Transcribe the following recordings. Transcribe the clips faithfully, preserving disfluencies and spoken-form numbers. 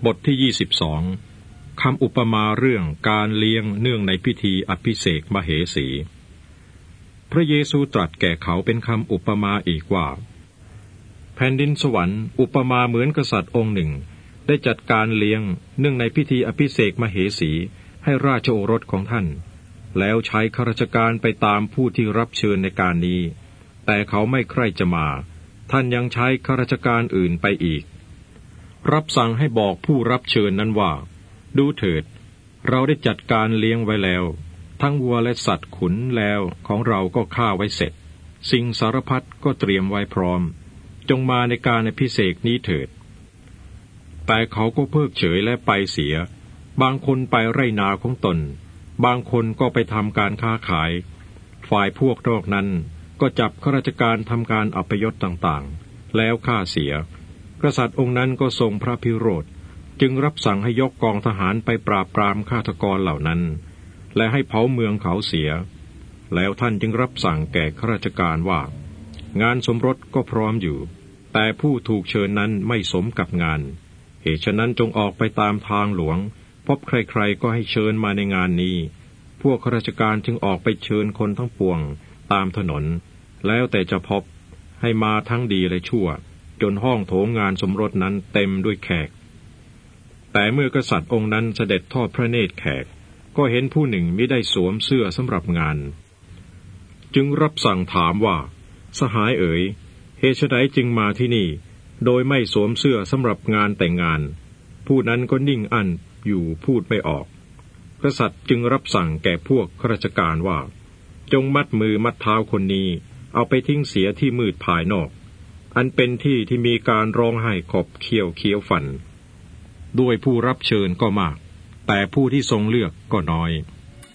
บทที่ยี่สิบสองคำอุปมาเรื่องการเลี้ยงเนื่องในพิธีอภิเษกมเหสีพระเยซูตรัสแก่เขาเป็นคำอุปมาอีกว่าแผ่นดินสวรรค์อุปมาเหมือนกษัตริย์องค์หนึ่งได้จัดการเลี้ยงเนื่องในพิธีอภิเษกมเหสีให้ราชโอรสของท่านแล้วใช้ข้าราชการไปตามผู้ที่รับเชิญในการนี้แต่เขาไม่ใคร่จะมาท่านยังใช้ข้าราชการอื่นไปอีกรับสั่งให้บอกผู้รับเชิญนั้นว่าดูเถิดเราได้จัดการเลี้ยงไว้แล้วทั้งวัวและสัตว์ขุนแล้วของเราก็ฆ่าไว้เสร็จสิ่งสารพัดก็เตรียมไว้พร้อมจงมาในการอภิเษกนี้เถิดแต่เขาก็เพิกเฉยและไปเสียบางคนไปไร่นาของตนบางคนก็ไปทำการค้าขายฝ่ายพวกนอกนั้นก็จับข้าราชการทำการอัปยศต่างๆแล้วฆ่าเสียกษัตริย์องค์นั้นก็ทรงพระพิโรธจึงรับสั่งให้ยกกองทหารไปปราบปรามฆาตกรเหล่านั้นและให้เผาเมืองเขาเสียแล้วท่านจึงรับสั่งแก่ข้าราชการว่างานสมรสก็พร้อมอยู่แต่ผู้ถูกเชิญนั้นไม่สมกับงานเหตุฉะนั้นจงออกไปตามทางหลวงพบใครๆก็ให้เชิญมาในงานนี้พวกข้าราชการจึงออกไปเชิญคนทั้งปวงตามถนนแล้วแต่จะพบให้มาทั้งดีและชั่วจนห้องโถงงานสมรสนั้นเต็มด้วยแขกแต่เมื่อกษัตริย์องค์นั้นเสด็จทอดพระเนตรแขกก็เห็นผู้หนึ่งมิได้สวมเสื้อสำหรับงานจึงรับสั่งถามว่าสหายเอ๋ยเหตุไฉนจึงมาที่นี่โดยไม่สวมเสื้อสำหรับงานแต่งงานผู้นั้นก็นิ่งอั้นอยู่พูดไม่ออกกษัตริย์จึงรับสั่งแก่พวกข้าราชการว่าจงมัดมือมัดเท้าคนนี้เอาไปทิ้งเสียที่มืดภายนอกอันเป็นที่ที่มีการร้องไห้ขบเคี้ยวเคี้ยวฟันด้วยผู้รับเชิญก็มากแต่ผู้ที่ทรงเลือกก็น้อย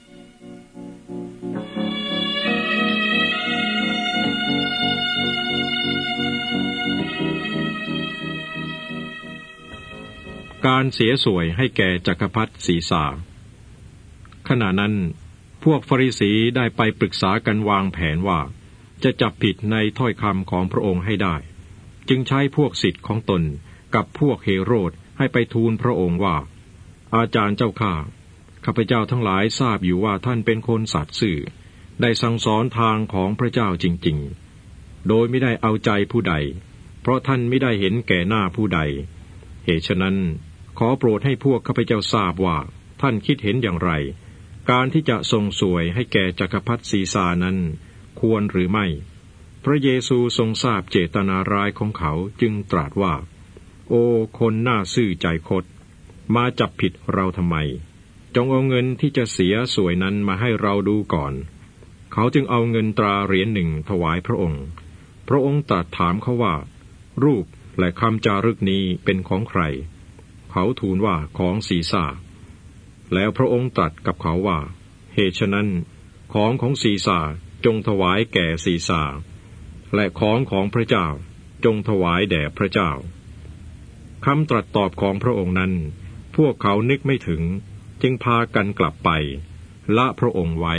การเสียสวยให้แก่จักรพรรดิสีสาขณะนั้นพวกฟาริสีได้ไปปรึกษากันวางแผนว่าจะจับผิดในถ้อยคำของพระองค์ให้ได้จึงใช้พวกศิษย์ของตนกับพวกเฮโรดให้ไปทูลพระองค์ว่าอาจารย์เจ้าข้าข้าพเจ้าทั้งหลายทราบอยู่ว่าท่านเป็นคนสัตย์ซื่อได้สั่งสอนทางของพระเจ้าจริงๆโดยไม่ได้เอาใจผู้ใดเพราะท่านไม่ได้เห็นแก่หน้าผู้ใดเหตุฉะนั้นขอโปรดให้พวกข้าพเจ้าทราบว่าท่านคิดเห็นอย่างไรการที่จะทรงสวยให้แก่จักรพรรดิซีซานั้นควรหรือไม่พระเยซูทรงทราบเจตนาร้ายของเขาจึงตรัสว่าโอ้คนหน้าซื่อใจคดมาจับผิดเราทำไมจงเอาเงินที่จะเสียสวยนั้นมาให้เราดูก่อนเขาจึงเอาเงินตราเหรียญหนึ่งถวายพระองค์พระองค์ตรัสถามเขาว่ารูปและคำจารึกนี้เป็นของใครเขาทูลว่าของซีซ่าแล้วพระองค์ตรัสกับเขาว่าเหตุฉะนั้นของของซีซ่าจงถวายแก่ซีซ่าและของของพระเจ้าจงถวายแด่พระเจ้าคำตรัสตอบของพระองค์นั้นพวกเขานึกไม่ถึงจึงพากันกลับไปละพระองค์ไว้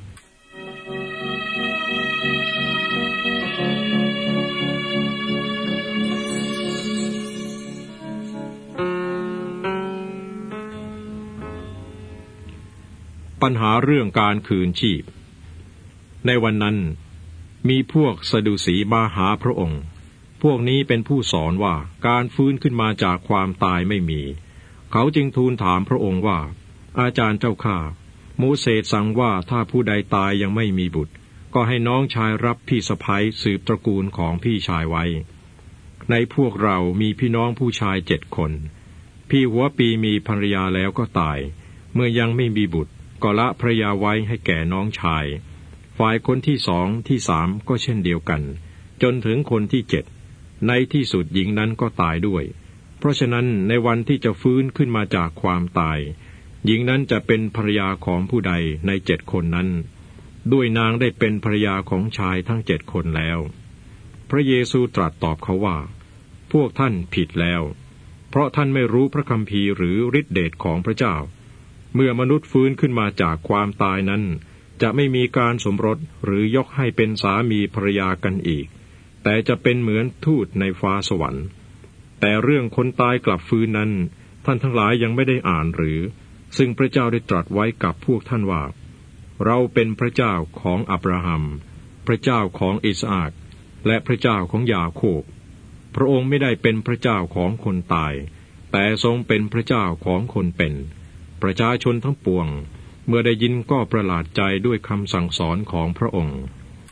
ปัญหาเรื่องการคืนชีพในวันนั้นมีพวกสดุสีมาหาพระองค์พวกนี้เป็นผู้สอนว่าการฟื้นขึ้นมาจากความตายไม่มีเขาจึงทูลถามพระองค์ว่าอาจารย์เจ้าข้าโมเสสสั่งว่าถ้าผู้ใดตายยังไม่มีบุตรก็ให้น้องชายรับพี่สะใภ้สืบตระกูลของพี่ชายไว้ในพวกเรามีพี่น้องผู้ชายเจ็ดคนพี่หัวปีมีภรรยาแล้วก็ตายเมื่อยังไม่มีบุตรก็ละภรรยาไว้ให้แก่น้องชายฝ่ายคนที่สองที่สามก็เช่นเดียวกันจนถึงคนที่เจ็ดในที่สุดหญิงนั้นก็ตายด้วยเพราะฉะนั้นในวันที่จะฟื้นขึ้นมาจากความตายหญิงนั้นจะเป็นภรรยาของผู้ใดในเจ็ดคนนั้นด้วยนางได้เป็นภรรยาของชายทั้งเจ็ดคนแล้วพระเยซูตรัสตอบเขาว่าพวกท่านผิดแล้วเพราะท่านไม่รู้พระคัมภีร์หรือฤทธิเดชของพระเจ้าเมื่อมนุษย์ฟื้นขึ้นมาจากความตายนั้นจะไม่มีการสมรสหรือยกให้เป็นสามีภรรยากันอีกแต่จะเป็นเหมือนทูตในฟ้าสวรรค์แต่เรื่องคนตายกลับฟื้นนั้นท่านทั้งหลายยังไม่ได้อ่านหรือซึ่งพระเจ้าได้ตรัสไว้กับพวกท่านว่าเราเป็นพระเจ้าของอับราฮัมพระเจ้าของอิสอัคและพระเจ้าของยาโคบพระองค์ไม่ได้เป็นพระเจ้าของคนตายแต่ทรงเป็นพระเจ้าของคนเป็นประชาชนทั้งปวงเมื่อได้ยินก็ประหลาดใจด้วยคำสั่งสอนของพระองค์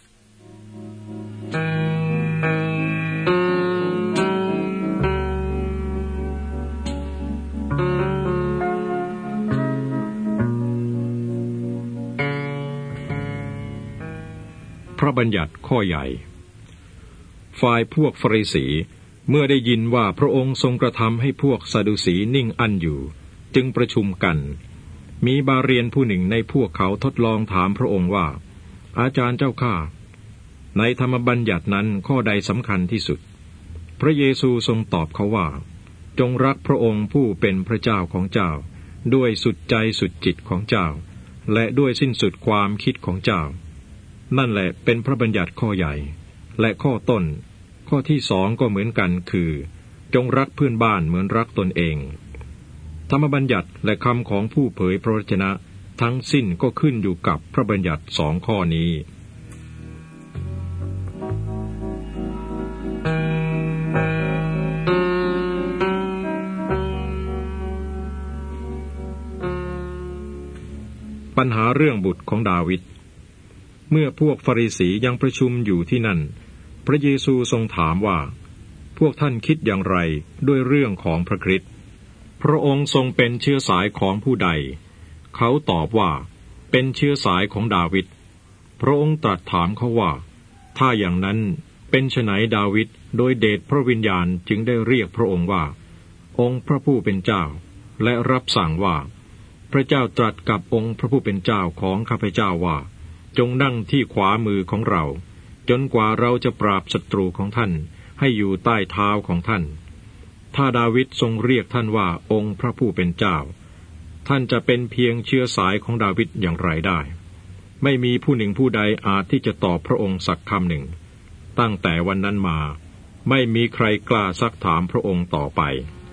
พระบัญญัติข้อใหญ่ฝ่ายพวกฟาริสีเมื่อได้ยินว่าพระองค์ทรงกระทำให้พวกซาดูสีนิ่งอันอยู่จึงประชุมกันมีบาเรียนผู้หนึ่งในพวกเขาทดลองถามพระองค์ว่าอาจารย์เจ้าข้าในธรรมบัญญัตินั้นข้อใดสำคัญที่สุดพระเยซูทรงตอบเขาว่าจงรักพระองค์ผู้เป็นพระเจ้าของเจ้าด้วยสุดใจสุดจิตของเจ้าและด้วยสิ้นสุดความคิดของเจ้านั่นแหละเป็นพระบัญญัติข้อใหญ่และข้อต้นข้อที่สองก็เหมือนกันคือจงรักเพื่อนบ้านเหมือนรักตนเองธรรมบัญญัติและคำของผู้เผยพระวจนะทั้งสิ้นก็ขึ้นอยู่กับพระบัญญัติสองข้อนี้ปัญหาเรื่องบุตรของดาวิดเมื่อพวกฟาริสียังประชุมอยู่ที่นั่นพระเยซูทรงถามว่าพวกท่านคิดอย่างไรด้วยเรื่องของพระคริสต์พระองค์ทรงเป็นเชื้อสายของผู้ใดเขาตอบว่าเป็นเชื้อสายของดาวิดพระองค์ตรัสถามเขาว่าถ้าอย่างนั้นเป็นไฉนดาวิดโดยเดชพระวิญญาณจึงได้เรียกพระองค์ว่าองค์พระผู้เป็นเจ้าและรับสั่งว่าพระเจ้าตรัสกับองค์พระผู้เป็นเจ้าของข้าพเจ้าว่าจงนั่งที่ขวามือของเราจนกว่าเราจะปราบศัตรูของท่านให้อยู่ใต้เท้าของท่านถ้าดาวิดทรงเรียกท่านว่าองค์พระผู้เป็นเจ้าท่านจะเป็นเพียงเชื้อสายของดาวิดอย่างไรได้ไม่มีผู้หนึ่งผู้ใดอาจที่จะตอบพระองค์สักคำหนึ่งตั้งแต่วันนั้นมาไม่มีใครกล้าซักถามพระองค์ต่อไป